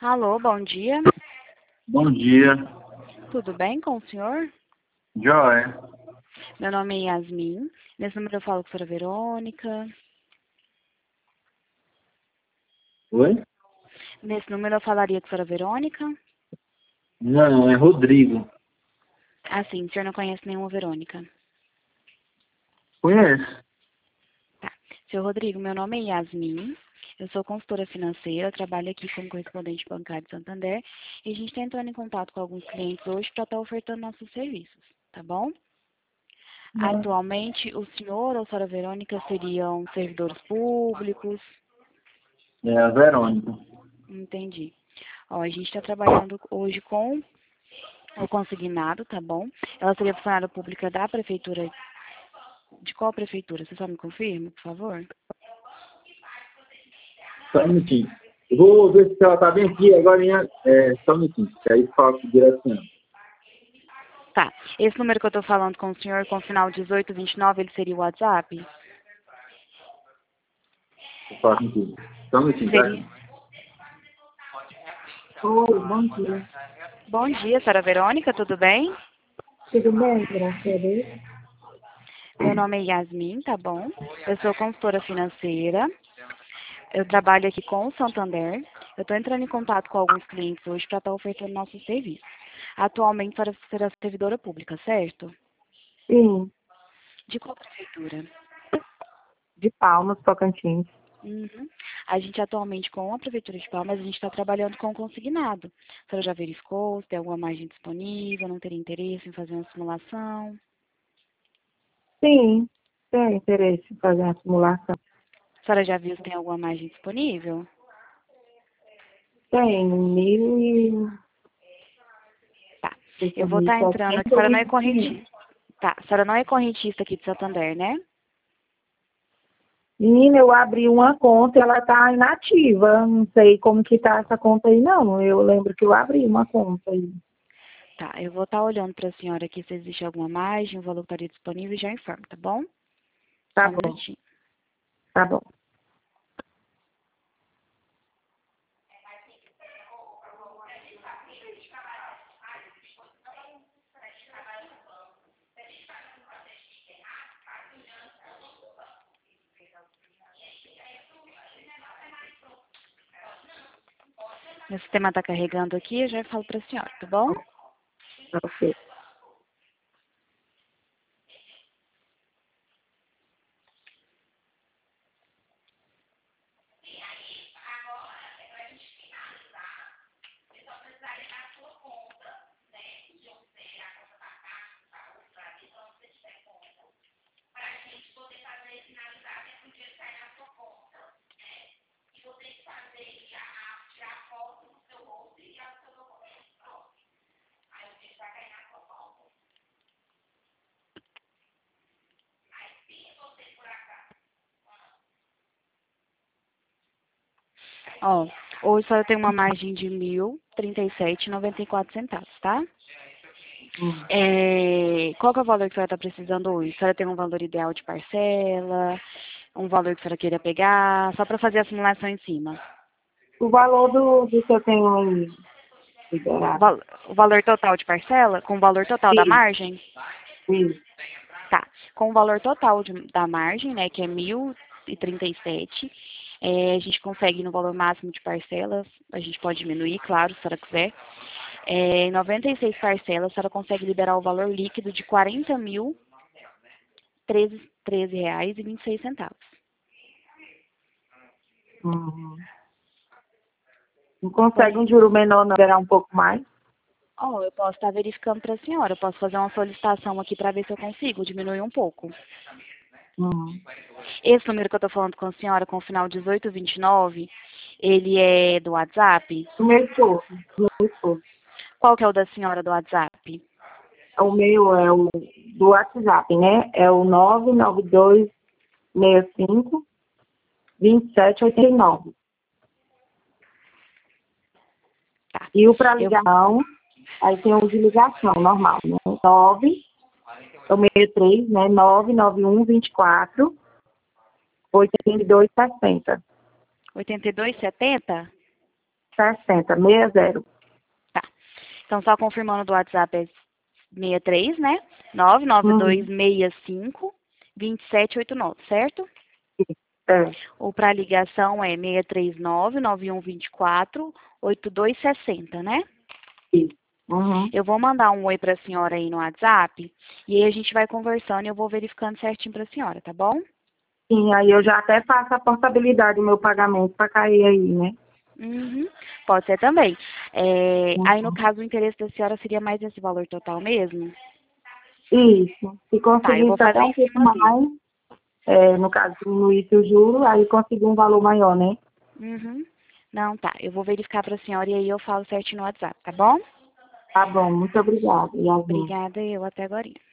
Alô, bom dia. Bom dia. Tudo bem com o senhor? Joia. Meu nome é Yasmin. Nesse número eu falo com a senhora Verônica. Oi? Nesse número eu falaria com a senhora Verônica. Não, é Rodrigo. Ah, sim, o senhor não conhece nenhuma Verônica. Conhece? Tá. Senhor Rodrigo, meu nome é Yasmin. Eu sou consultora financeira, eu trabalho aqui como correspondente bancário de Santander e a gente está entrando em contato com alguns clientes hoje para estar ofertando nossos serviços, tá bom? Atualmente, o senhor ou a senhora Verônica seriam servidores públicos? É a Verônica. Entendi. Ó, a gente está trabalhando hoje com o consignado, tá bom? Ela seria funcionária pública da prefeitura. De qual prefeitura? Você só me confirma, por favor? Só um minutinho. Eu vou ver se ela tá bem aqui agora. Só um minutinho. Que aí falo direto com ela. Tá. Esse número que eu tô falando com o senhor, com o final 1829, ele seria o WhatsApp? Eu falo contigo. Só um minutinho, tá? Seria. Oi, bom dia. Bom dia, senhora Verônica, tudo bem? Tudo bem, graças a Deus? Meu nome é Yasmin, tá bom? Eu sou consultora financeira. Eu trabalho aqui com o Santander. Eu estou entrando em contato com alguns clientes hoje para estar ofertando nossos serviços. Atualmente, para ser a servidora pública, certo? Sim, De qual prefeitura? de Palmas, Tocantins. Uhum. A gente atualmente com a Prefeitura de Palmas, a gente está trabalhando com consignado. A senhora já verificou se tem alguma margem disponível, não teria interesse em fazer uma simulação? Sim, tenho interesse em fazer uma simulação. A senhora já viu se tem alguma margem disponível? Tenho 1.000 Tá. e... Eu vou estar entrando aqui. A senhora não é correntista. Tá. A senhora não é correntista aqui de Santander, né? Menina, eu abri uma conta e ela está inativa. Não sei como que tá essa conta aí, não. Eu lembro que eu abri uma conta aí. Tá. Eu vou estar olhando para a senhora aqui se existe alguma margem, o valor estaria disponível e já informo, tá bom? Tá Só um bom, minutinho. tá bom. Meu sistema está carregando aqui, eu já falo para a senhora, tá bom? Tá ok. Ó, hoje só tem uma margem de R$ 1.037,94, tá? Hum. Qual que é o valor que a senhora está precisando hoje? A senhora tem um valor ideal de parcela, um valor que a senhora queira pegar, só para fazer a simulação em cima. O valor do que eu tenho aí O, liberado. val- o valor total de parcela, com o valor total da Sim, margem? sim. Tá. Com o valor total da margem, né, que é 1.037, a gente consegue no valor máximo de parcelas, a gente pode diminuir, claro, se a senhora quiser. Em 96 parcelas, a senhora consegue liberar o valor líquido de R$ 40.013,26. Uhum. Não consegue um juro menor, não, liberar um pouco mais? Oh, eu posso estar verificando para a senhora, eu posso fazer uma solicitação aqui para ver se eu consigo diminuir um pouco. Uhum. Esse número que eu estou falando com a senhora, com o final 1829, ele é do WhatsApp? O meu esposo. O meu esposo. Qual que é o da senhora do WhatsApp? O meu é o do WhatsApp, né? É o 99265 2789. Tá. E o para Eu, ligação, aí tem o de ligação normal, né? 9, é o 63, né? 99124 8260. 82,70? 60, 60. Tá. Então, só confirmando do WhatsApp é 63, né? 99265-2789, certo? É. Ou para ligação é 639-9124-8260, né? Isso. Uhum. Eu vou mandar um oi para a senhora aí no WhatsApp e aí a gente vai conversando e eu vou verificando certinho para a senhora, tá bom? Sim, aí eu já até faço a portabilidade do meu pagamento para cair aí, né? Uhum. Pode ser também. Aí, no Uhum. caso, o interesse da senhora seria mais esse valor total mesmo? Isso. Se Tá, eu vou conseguisse até fazer um em pouco cima dele. mais, no caso, diminuísse o juro, aí consegui um valor maior, né? Uhum. Não, tá. Eu vou verificar para a senhora e aí eu falo certinho no WhatsApp, tá bom? Tá bom, muito obrigada, Yasmin. Obrigada, eu até agora.